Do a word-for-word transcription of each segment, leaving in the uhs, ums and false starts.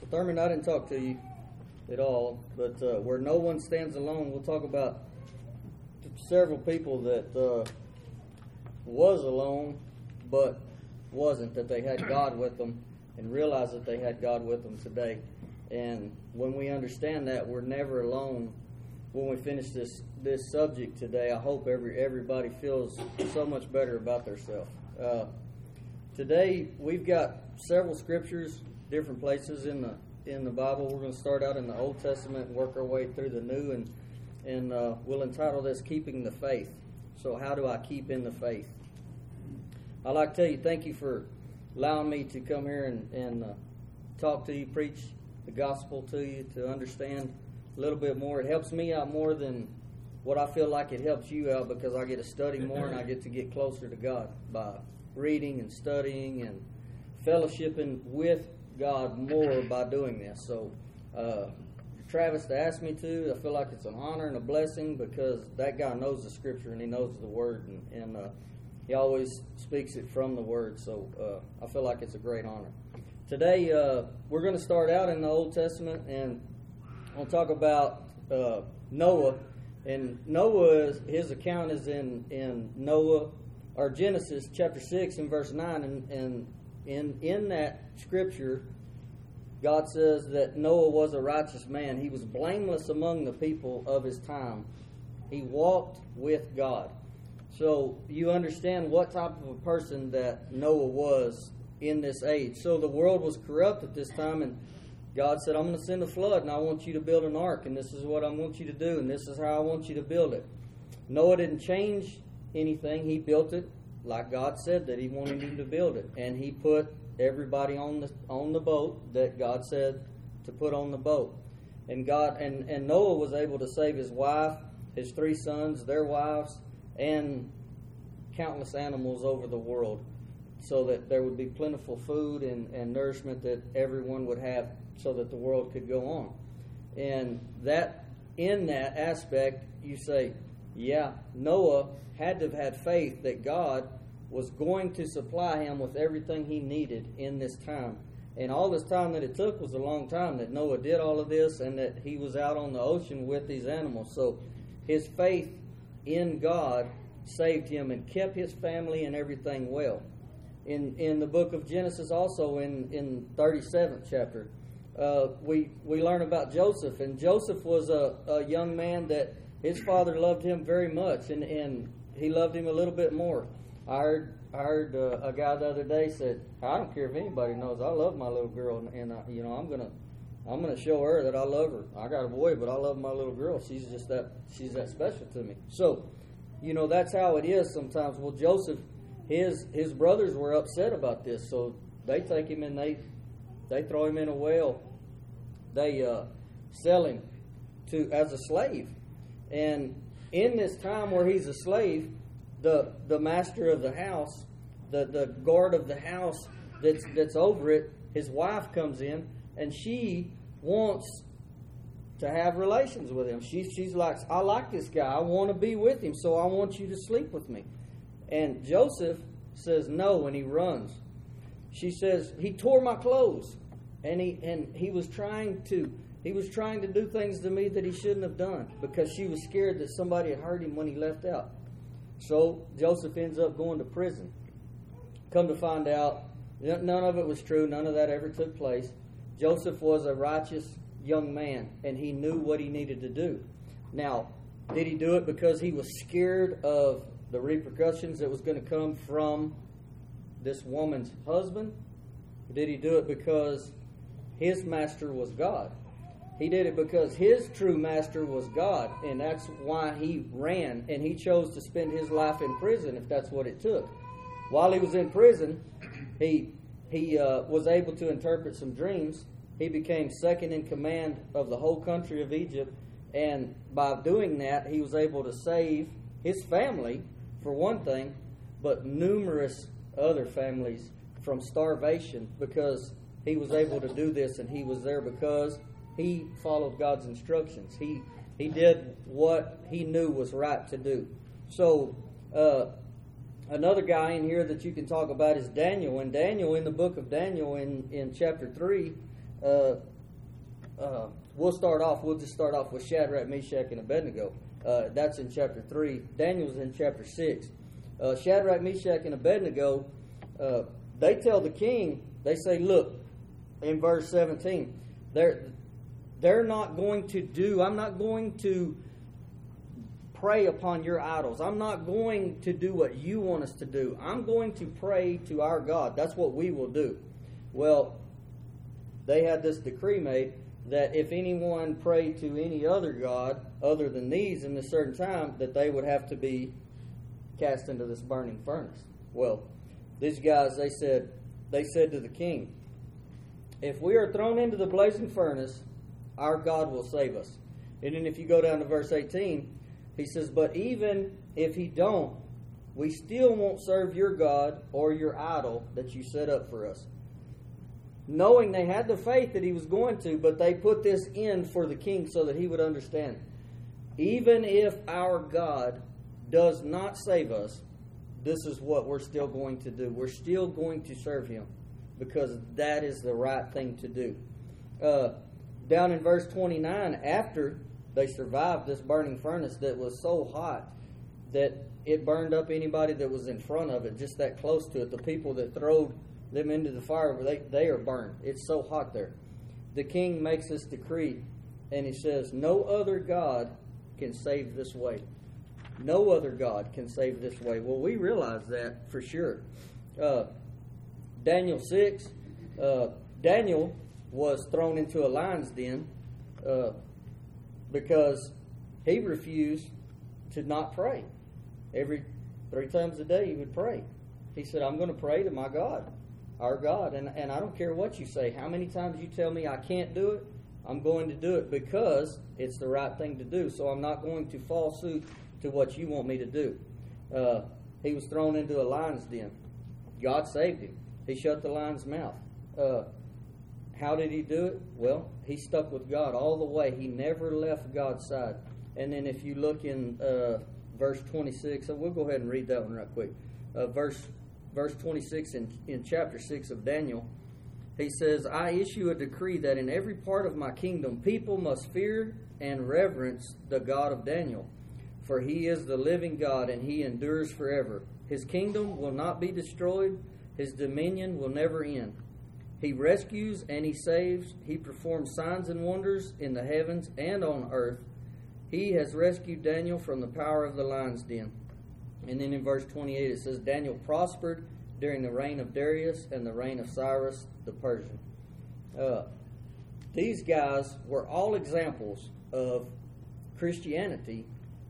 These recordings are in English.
Thurman, I didn't talk to you at all, but uh, where no one stands alone, we'll talk about several people that uh, was alone, but wasn't, that they had God with them and realized that they had God with them today. And when we understand that, we're never alone. When we finish this this subject today, I hope every everybody feels so much better about themselves. Uh, today, we've got several scriptures, different places in the in the Bible. We're going to start out in the Old Testament and work our way through the New, and and uh, we'll entitle this "Keeping the Faith." So, how do I keep in the faith? I'd like to tell you, thank you for allowing me to come here and, and uh, talk to you, preach the gospel to you, to understand a little bit more. It helps me out more than what I feel like it helps you out, because I get to study more and I get to get closer to God by reading and studying and fellowshipping with God more by doing this. So, uh, Travis to ask me to, I feel like it's an honor and a blessing, because that guy knows the Scripture and he knows the Word, and, and uh, he always speaks it from the Word. So uh, I feel like it's a great honor. Today uh, we're going to start out in the Old Testament, and I'll talk about uh, Noah. And Noah, his account is in, in Noah, or Genesis chapter six and verse nine, and, and in in that scripture, God says that Noah was a righteous man. He was blameless among the people of his time. He walked with God. So you understand what type of a person that Noah was in this age. So the world was corrupt at this time, and God said, I'm going to send a flood, and I want you to build an ark, and this is what I want you to do, and this is how I want you to build it. Noah didn't change anything. He built it like God said that he wanted him to build it. And he put everybody on the on the boat that God said to put on the boat. And God and, and Noah was able to save his wife, his three sons, their wives, and countless animals over the world, so that there would be plentiful food and, and nourishment that everyone would have, so that the world could go on. And that in that aspect, you say, yeah, Noah had to have had faith that God was going to supply him with everything he needed in this time. And all this time that it took was a long time that Noah did all of this, and that he was out on the ocean with these animals. So his faith in God saved him and kept his family and everything well. In in the book of Genesis, also in, in thirty-seventh chapter, uh, we we learn about Joseph. And Joseph was a, a young man that his father loved him very much, and, and he loved him a little bit more. I heard, I heard uh, a guy the other day said, I don't care if anybody knows, I love my little girl, and, and I, you know, I'm gonna I'm gonna show her that I love her. I got a boy, but I love my little girl. She's just that she's that special to me. So, you know, that's how it is sometimes. Well, Joseph, his his brothers were upset about this, so they take him and they they throw him in a well. They uh, sell him to as a slave. And in this time where he's a slave, the the master of the house, the, the guard of the house that's that's over it, his wife comes in, and she wants to have relations with him. She she's like, I like this guy. I want to be with him, so I want you to sleep with me. And Joseph says no, and he runs. She says, he tore my clothes, and he and he was trying to he was trying to do things to me that he shouldn't have done, because she was scared that somebody had hurt him when he left out. So Joseph ends up going to prison. Come to find out, none of it was true. None of that ever took place. Joseph was a righteous young man, and he knew what he needed to do. Now, did he do it because he was scared of the repercussions that was going to come from this woman's husband? Or did he do it because his master was God? He did it because his true master was God, and that's why he ran, and he chose to spend his life in prison if that's what it took. While he was in prison, he he uh, was able to interpret some dreams. He became second in command of the whole country of Egypt, and by doing that, he was able to save his family, for one thing, but numerous other families from starvation, because he was able to do this, and he was there because he followed God's instructions. He he did what he knew was right to do. So uh, another guy in here that you can talk about is Daniel. And Daniel, in the book of Daniel, in, in chapter three, uh, uh, we'll start off, we'll just start off with Shadrach, Meshach, and Abednego. Uh, that's in chapter three. Daniel's in chapter six. Uh, Shadrach, Meshach, and Abednego, uh, they tell the king, they say, look, in verse seventeen, they're, they're not going to do, I'm not going to pray upon your idols. I'm not going to do what you want us to do. I'm going to pray to our God. That's what we will do. Well, they had this decree made that if anyone prayed to any other god other than these in a certain time, that they would have to be cast into this burning furnace. Well, these guys, they said, they said to the king, if we are thrown into the blazing furnace, our God will save us. And then if you go down to verse eighteen, he says, but even if he don't, we still won't serve your God or your idol that you set up for us. Knowing they had the faith that he was going to, but they put this in for the king so that he would understand. Even if our God does not save us, this is what we're still going to do. We're still going to serve him because that is the right thing to do. Uh, down in verse twenty-nine, after they survived this burning furnace that was so hot that it burned up anybody that was in front of it, just that close to it. The people that throwed them into the fire, they, they are burned. It's so hot there. The king makes this decree, and he says, no other God can save this way. No other God can save this way. Well, we realize that for sure. Uh, Daniel six, uh, Daniel was thrown into a lion's den uh, because he refused to not pray. Every three times a day he would pray. He said, I'm going to pray to my God, our God, and, and I don't care what you say. How many times you tell me I can't do it, I'm going to do it because it's the right thing to do. So I'm not going to fall suit to what you want me to do. Uh, he was thrown into a lion's den. God saved him. He shut the lion's mouth. Uh, how did he do it? Well, he stuck with God all the way. He never left God's side. And then if you look in uh, verse twenty-six, so we'll go ahead and read that one right quick. Uh, verse verse twenty-six in, in chapter six of Daniel, he says, I issue a decree that in every part of my kingdom people must fear and reverence the God of Daniel. For he is the living God, and he endures forever. His kingdom will not be destroyed. His dominion will never end. He rescues and he saves. He performs signs and wonders in the heavens and on earth. He has rescued Daniel from the power of the lion's den. And then in verse twenty-eight it says, Daniel prospered during the reign of Darius and the reign of Cyrus the Persian. Uh, these guys were all examples of Christianity.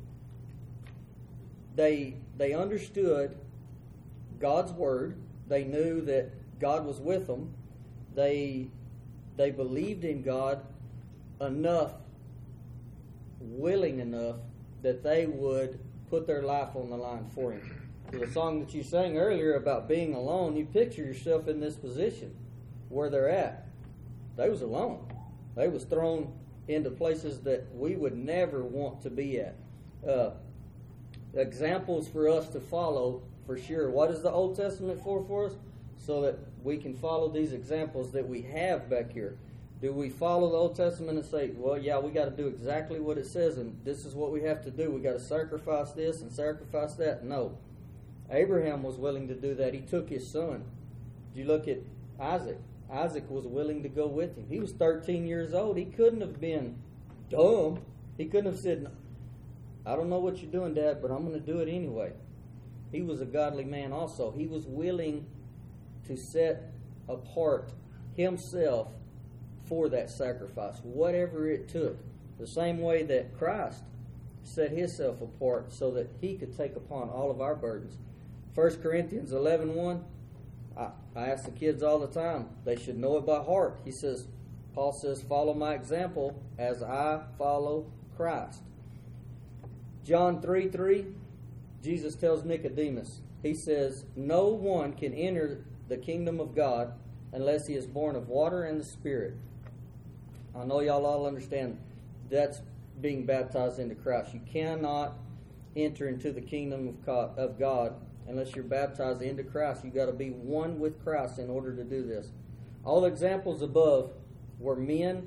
They they understood God's word. They knew that God was with them. They they believed in God enough, willing enough, that they would put their life on the line for him. The song that you sang earlier about being alone, you picture yourself in this position where they're at. They was alone. They was thrown into places that we would never want to be at. Uh, examples for us to follow for sure. What is the Old Testament for for us? So that we can follow these examples that we have back here. Do we follow the Old Testament and say, well, yeah, we got to do exactly what it says, and this is what we have to do. We got to sacrifice this and sacrifice that? No. Abraham was willing to do that. He took his son. You look at Isaac. Isaac was willing to go with him. He was thirteen years old. He couldn't have been dumb. He couldn't have said, I don't know what you're doing, Dad, but I'm going to do it anyway. He was a godly man also. He was willing to set apart himself for that sacrifice, whatever it took. The same way that Christ set himself apart so that he could take upon all of our burdens. First Corinthians eleven one, I, I ask the kids all the time, they should know it by heart. He says, Paul says, follow my example as I follow Christ. John three three, Jesus tells Nicodemus, he says, no one can enter the kingdom of God unless he is born of water and the Spirit. I know y'all all understand that's being baptized into Christ. You cannot enter into the kingdom of God unless you're baptized into Christ. You've got to be one with Christ in order to do this. All the examples above were men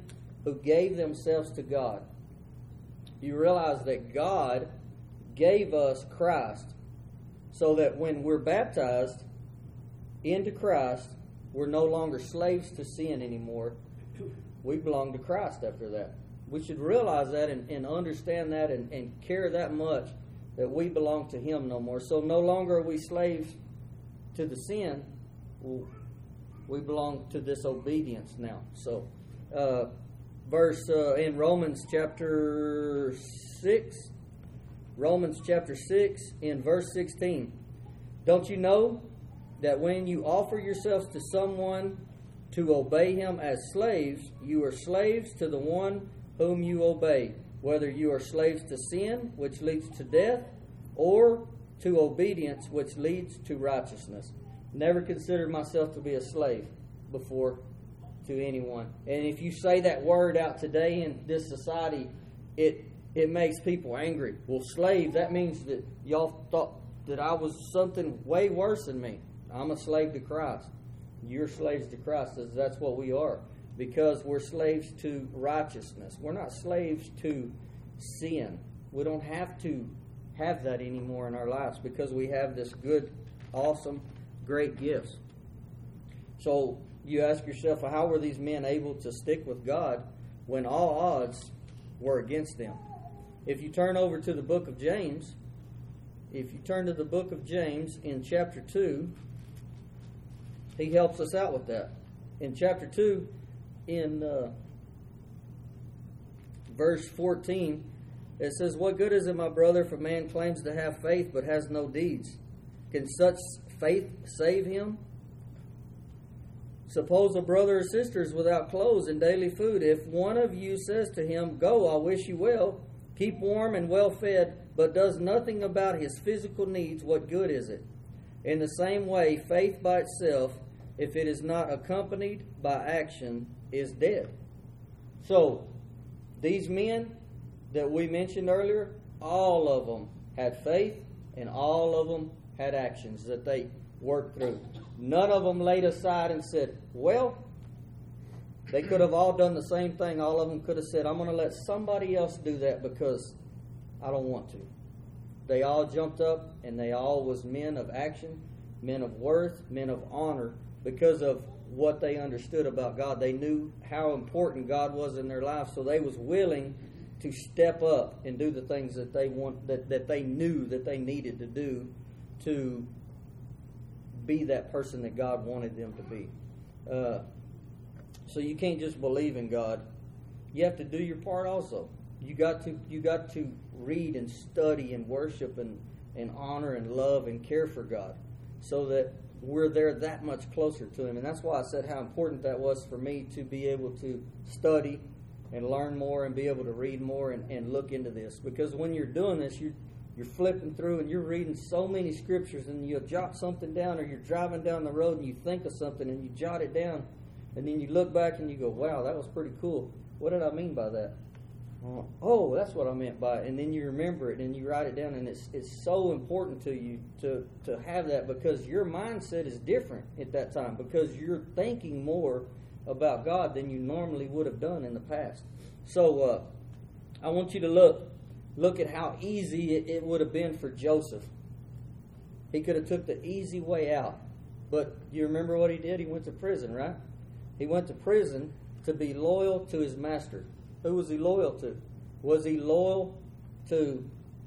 who gave themselves to God. You realize that God gave us Christ so that when we're baptized into Christ, we're no longer slaves to sin anymore. We belong to Christ after that. We should realize that and, and understand that and, and care that much that we belong to Him no more. So no longer are we slaves to the sin. We belong to disobedience now. So, uh, verse uh, in Romans chapter six, Romans chapter six in verse sixteen. Don't you know that when you offer yourselves to someone to obey him as slaves, you are slaves to the one whom you obey, whether you are slaves to sin, which leads to death, or to obedience, which leads to righteousness. Never considered myself to be a slave before to anyone. And if you say that word out today in this society, it it makes people angry. Well, slave, that means that y'all thought that I was something way worse than me. I'm a slave to Christ. You're slaves to Christ. That's what we are. Because we're slaves to righteousness. We're not slaves to sin. We don't have to have that anymore in our lives because we have this good, awesome, great gifts. So you ask yourself, how were these men able to stick with God when all odds were against them? If you turn over to the book of James, if you turn to the book of James in chapter two, he helps us out with that. In chapter two, in uh, verse fourteen, it says, "What good is it, my brother, if a man claims to have faith but has no deeds? Can such faith save him? Suppose a brother or sister is without clothes and daily food. If one of you says to him, 'Go, I wish you well,' keep warm and well fed, but does nothing about his physical needs, what good is it? In the same way, faith by itself, if it is not accompanied by action, is dead." So, these men that we mentioned earlier, all of them had faith and all of them had actions that they worked through. None of them laid aside and said, well, they could have all done the same thing. All of them could have said, I'm going to let somebody else do that because I don't want to. They all jumped up and they all was men of action, men of worth, men of honor because of what they understood about God. They knew how important God was in their life, so they was willing to step up and do the things that they want that, that they knew that they needed to do to be that person that God wanted them to be. Uh, so you can't just believe in God. You have to do your part also. You got to you got to read and study and worship and, and honor and love and care for God so that we're there that much closer to Him. And that's why I said how important that was for me to be able to study and learn more and be able to read more and, and look into this. Because when you're doing this, you're, you're flipping through and you're reading so many scriptures and you'll jot something down, or you're driving down the road and you think of something and you jot it down. And then you look back and you go, wow, that was pretty cool. What did I mean by that? Oh, that's what I meant by it. And then you remember it and you write it down, and it's it's so important to you to, to have that, because your mindset is different at that time, because you're thinking more about God than you normally would have done in the past. So uh, I want you to look look at how easy it, it would have been for Joseph. He could have took the easy way out. But you remember what he did? He went to prison, right? He went to prison to be loyal to his master. Who was he loyal to? Was he loyal to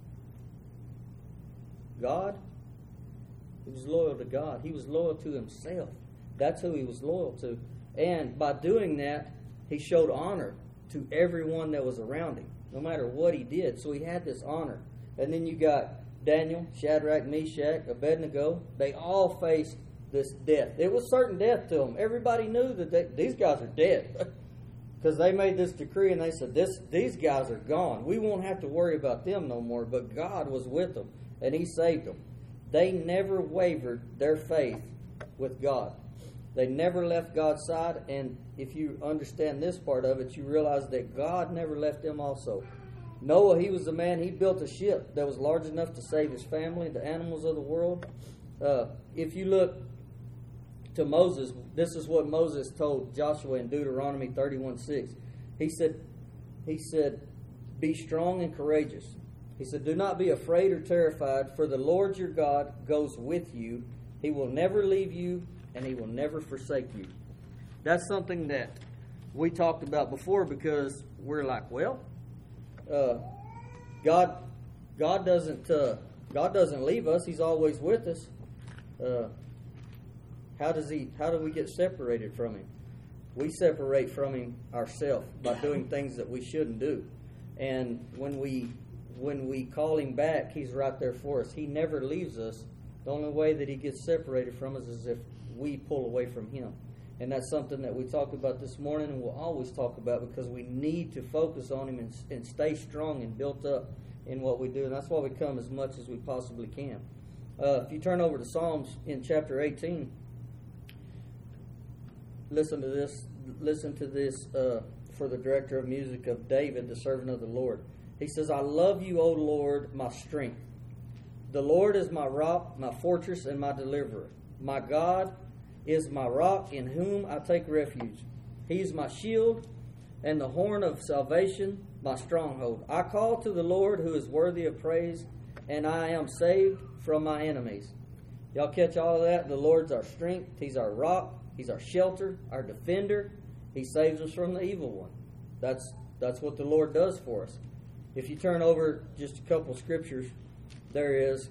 God? He was loyal to God. He was loyal to himself. That's who he was loyal to. And by doing that, he showed honor to everyone that was around him, no matter what he did. So he had this honor. And then you got Daniel, Shadrach, Meshach, Abednego. They all faced this death. It was certain death to them. Everybody knew that they, these guys are dead. Because they made this decree and they said, "This these guys are gone. We won't have to worry about them no more." But God was with them and He saved them. They never wavered their faith with God. They never left God's side. And if you understand this part of it, you realize that God never left them also. Noah, he was the man, he built a ship that was large enough to save his family, the animals of the world. Uh, if you look to Moses, this is what Moses told Joshua in Deuteronomy thirty-one six. He said, he said, be strong and courageous. He said, do not be afraid or terrified, for the Lord your God goes with you. He will never leave you, and He will never forsake you. That's something that we talked about before, because we're like, well, uh, God, God doesn't, uh, God doesn't leave us. He's always with us. Uh, how does He? How do we get separated from Him? We separate from Him ourselves by doing things that we shouldn't do. And when we when we call Him back, He's right there for us. He never leaves us. The only way that He gets separated from us is if we pull away from Him. And that's something that we talked about this morning, and we'll always talk about, because we need to focus on Him and, and stay strong and built up in what we do. And that's why we come as much as we possibly can. Uh, if you turn over to Psalms in chapter eighteen, listen to this. Listen to this uh, for the director of music of David, the servant of the Lord. He says, I love you, O Lord, my strength. The Lord is my rock, my fortress, and my deliverer. My God is my rock in whom I take refuge. He is my shield and the horn of salvation, my stronghold. I call to the Lord, who is worthy of praise, and I am saved from my enemies. Y'all catch all of that? The Lord's our strength. He's our rock. He's our shelter, our defender. He saves us from the evil one. That's that's what the Lord does for us. If you turn over just a couple of scriptures, there is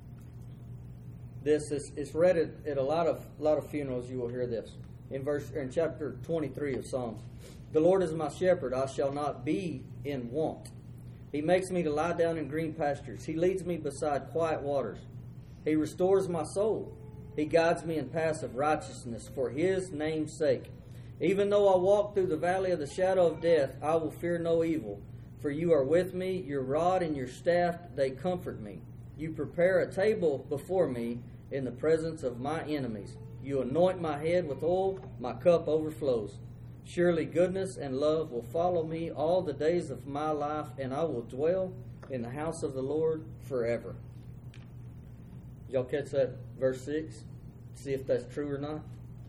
this. It's, it's read at, at a lot of lot of funerals. You will hear this in verse in chapter twenty-three of Psalms. The Lord is my shepherd; I shall not be in want. He makes me to lie down in green pastures. He leads me beside quiet waters. He restores my soul. He guides me in paths of righteousness for His name's sake. Even though I walk through the valley of the shadow of death, I will fear no evil. For you are with me, your rod and your staff, they comfort me. You prepare a table before me in the presence of my enemies. You anoint my head with oil, my cup overflows. Surely goodness and love will follow me all the days of my life, and I will dwell in the house of the Lord forever. Did y'all catch that verse six? See if that's true or not.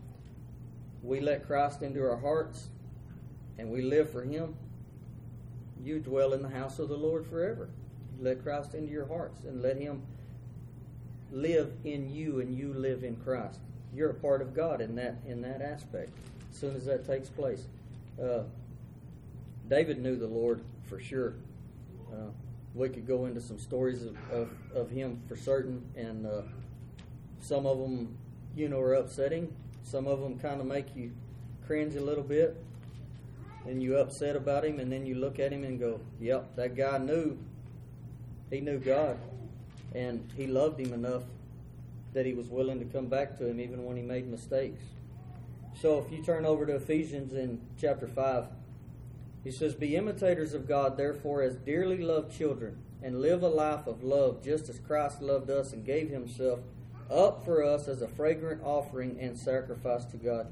We let Christ into our hearts and we live for Him. You dwell in the house of the Lord forever. You let Christ into your hearts and let Him live in you, and you live in Christ. You're a part of God in that in that aspect. As soon as that takes place, uh, David knew the Lord for sure. Uh, we could go into some stories of, of, of him for certain, and uh, some of them, you know, are upsetting. Some of them kind of make you cringe a little bit, and you upset about him, and then you look at him and go, yep, that guy knew. He knew God, and he loved Him enough that He was willing to come back to Him even when he made mistakes. So if you turn over to Ephesians in chapter five, he says, be imitators of God, therefore, as dearly loved children, and live a life of love, just as Christ loved us and gave Himself up for us as a fragrant offering and sacrifice to God.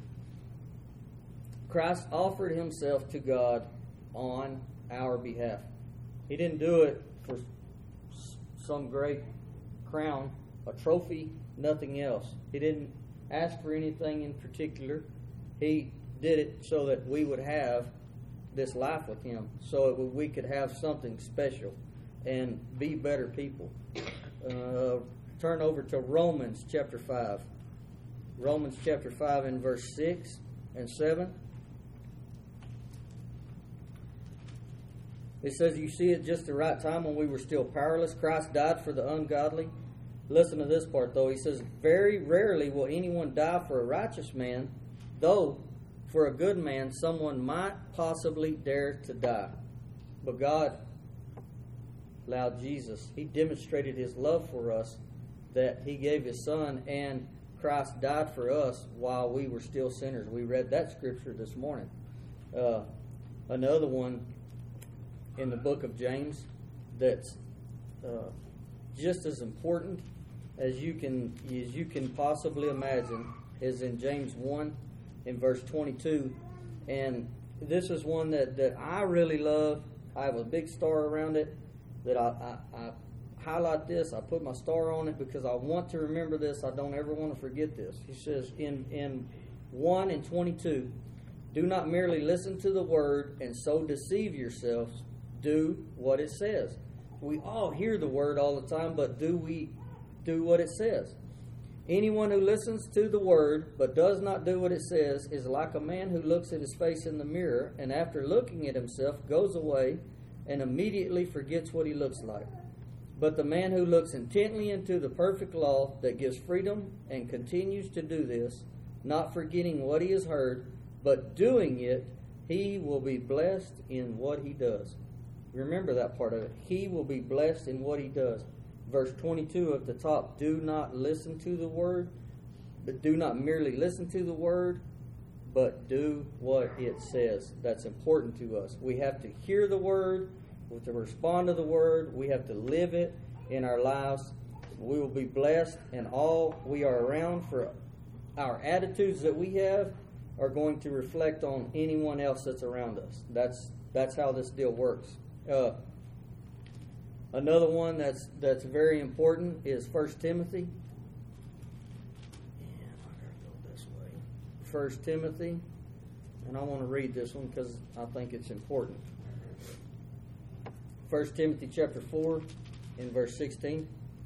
Christ offered Himself to God on our behalf. He didn't do it for some great crown, a trophy, nothing else. He didn't ask for anything in particular. He did it so that we would have this life with Him, so that we could have something special and be better people. Uh, turn over to Romans chapter five. Romans chapter five in verse six and seven. It says, you see, at just the right time when we were still powerless, Christ died for the ungodly. Listen to this part, though. He says, very rarely will anyone die for a righteous man, though for a good man someone might possibly dare to die. But God allowed Jesus. He demonstrated His love for us, that He gave His Son, and Christ died for us while we were still sinners. We read that scripture this morning. Uh, another one in the book of James that's uh, just as important as you can as you can possibly imagine is in James one in verse twenty-two. And this is one that, that I really love. I have a big star around it that I, I, I highlight this. I put my star on it because I want to remember this. I don't ever want to forget this. He says in, in one and twenty-two, Do not merely listen to the word and so deceive yourselves. Do what it says. We all hear the word all the time, but do we do what it says? Anyone who listens to the word but does not do what it says is like a man who looks at his face in the mirror and after looking at himself goes away and immediately forgets what he looks like. But the man who looks intently into the perfect law that gives freedom and continues to do this, not forgetting what he has heard, but doing it, he will be blessed in what he does. Remember that part of it. He will be blessed in what he does. Verse twenty-two at the top, do not listen to the word, but do not merely listen to the word, but do what it says. That's important to us. We have to hear the word, we have to respond to the word, we have to live it in our lives. We will be blessed, and all we are around for our attitudes that we have are going to reflect on anyone else that's around us. That's that's how this deal works. Uh, another one that's that's very important is First Timothy. And I gotta go this way. First Timothy, and I want to read this one because I think it's important. First Timothy chapter four, in verse sixteen.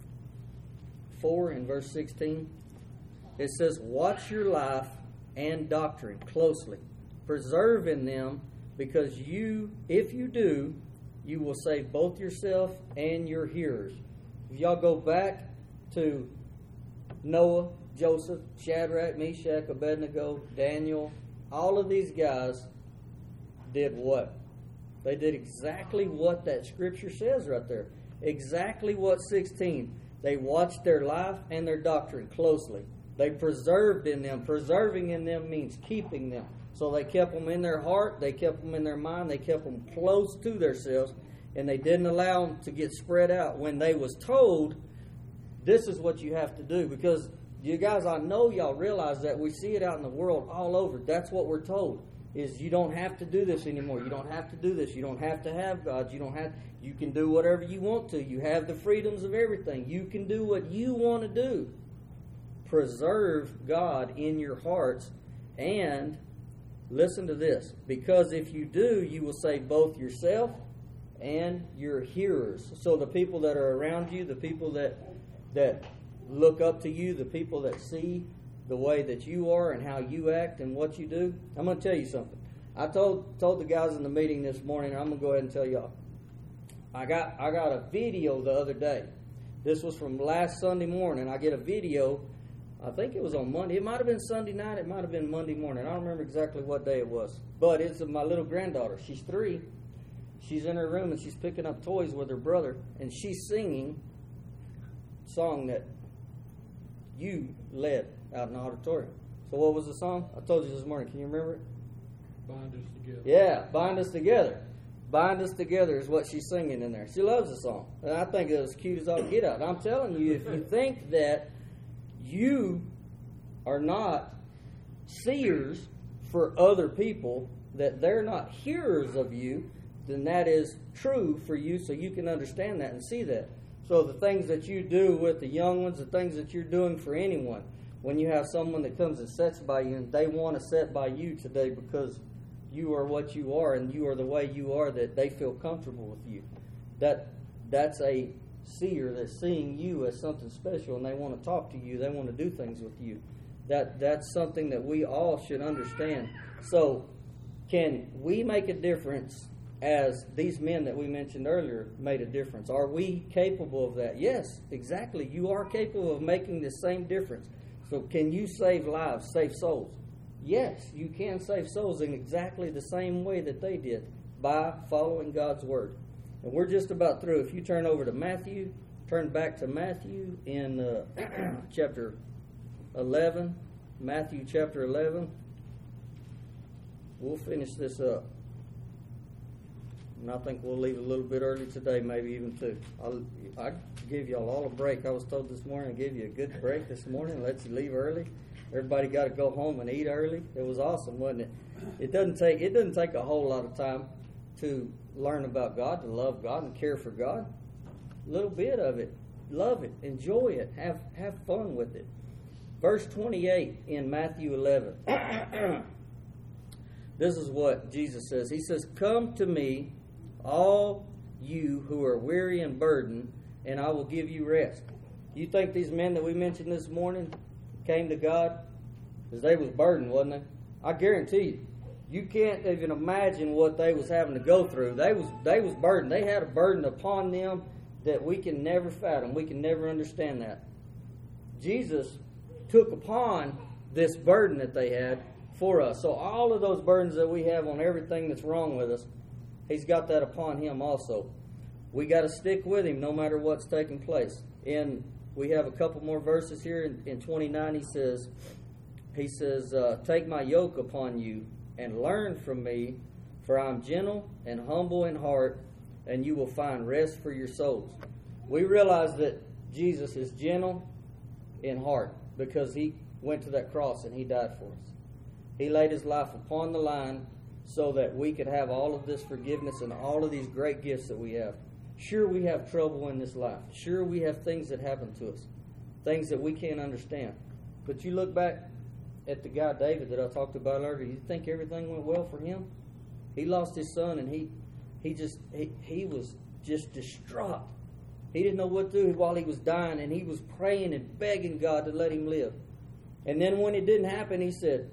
Four in verse sixteen. It says, "Watch your life and doctrine closely. Preserve in them, because you, if you do, you will save both yourself and your hearers." If y'all go back to Noah, Joseph, Shadrach, Meshach, Abednego, Daniel, all of these guys did what? They did exactly what that scripture says right there. Exactly what sixteen. They watched their life and their doctrine closely. They preserved in them. Preserving in them means keeping them. So they kept them in their heart, they kept them in their mind, they kept them close to themselves, and they didn't allow them to get spread out. When they was told, this is what you have to do, because you guys, I know y'all realize that we see it out in the world all over. That's what we're told, is you don't have to do this anymore. You don't have to do this. You don't have to have God. You don't have, you can do whatever you want to. You have the freedoms of everything. You can do what you want to do. Preserve God in your hearts, and listen to this, because if you do, you will save both yourself and your hearers. So the people that are around you, the people that that look up to you, the people that see the way that you are and how you act and what you do. I'm going to tell you something. I told told the guys in the meeting this morning, and I'm going to go ahead and tell y'all. I got I got a video the other day. This was from last Sunday morning. I get a video. I think it was on Monday. It might have been Sunday night. It might have been Monday morning. I don't remember exactly what day it was. But it's of my little granddaughter. She's three. She's in her room and she's picking up toys with her brother. And she's singing a song that you led out in the auditorium. So what was the song? I told you this morning. Can you remember it? Bind us together. Yeah, Bind Us Together. Bind Us Together is what she's singing in there. She loves the song. And I think it was cute as all get out. And I'm telling you, if you think that you are not seers for other people, that they're not hearers of you, then that is true for you, so you can understand that and see that. So the things that you do with the young ones, the things that you're doing for anyone, when you have someone that comes and sits by you and they want to sit by you today because you are what you are and you are the way you are, that they feel comfortable with you. That that's a seer that's seeing you as something special, and they want to talk to you, they want to do things with you. That that's something that we all should understand. So can we make a difference as these men that we mentioned earlier made a difference? Are we capable of that? Yes, exactly. You are capable of making the same difference. So can you save lives, save souls? Yes, you can save souls in exactly the same way that they did, by following God's word. And we're just about through. If you turn over to Matthew, turn back to Matthew in uh, chapter eleven. Matthew chapter eleven. We'll finish this up. And I think we'll leave a little bit early today, maybe even two. I'll I give y'all all a break. I was told this morning I'd give you a good break this morning, let you leave early. Everybody got to go home and eat early. It was awesome, wasn't it? It doesn't take it doesn't take a whole lot of time to learn about God, to love God and care for God. A little bit of it. Love it. Enjoy it. Have have fun with it. Verse twenty-eight in Matthew eleven. This is what Jesus says. He says, "Come to me, all you who are weary and burdened, and I will give you rest." You think these men that we mentioned this morning came to God because they was burdened, wasn't they? I guarantee you, you can't even imagine what they was having to go through. They was they was burdened. They had a burden upon them that we can never fathom. We can never understand that. Jesus took upon this burden that they had for us. So all of those burdens that we have on everything that's wrong with us, He's got that upon Him also. We got to stick with Him no matter what's taking place. And we have a couple more verses here. In, in twenty-nine, He says, He says, uh, "Take my yoke upon you and learn from me, for I am gentle and humble in heart, and you will find rest for your souls." We realize that Jesus is gentle in heart because He went to that cross and He died for us. He laid His life upon the line so that we could have all of this forgiveness and all of these great gifts that we have. Sure, we have trouble in this life. Sure, we have things that happen to us, things that we can't understand. But you look back at the guy David that I talked about earlier, you think everything went well for him? He lost his son and he he just he, he was just distraught. He didn't know what to do while he was dying, and he was praying and begging God to let him live. And then when it didn't happen, he said,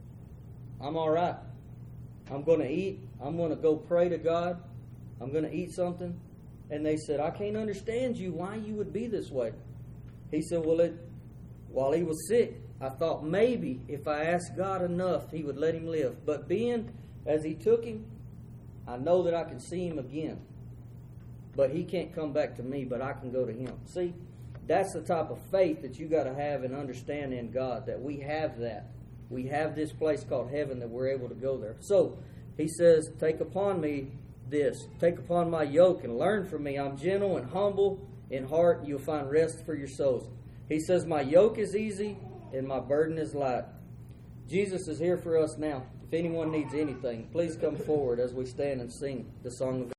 "I'm all right. I'm going to eat. I'm going to go pray to God. I'm going to eat something." And they said, "I can't understand you, why you would be this way." He said, well, it, while he was sick, I thought maybe if I asked God enough, He would let him live. But being as He took him, I know that I can see him again. But he can't come back to me, but I can go to him. See, that's the type of faith that you got to have and understand in God, that we have that. We have this place called heaven that we're able to go there. So, He says, "Take upon me this. Take upon my yoke and learn from me. I'm gentle and humble in heart, and you'll find rest for your souls." He says, "My yoke is easy and my burden is light." Jesus is here for us now. If anyone needs anything, please come forward as we stand and sing the song of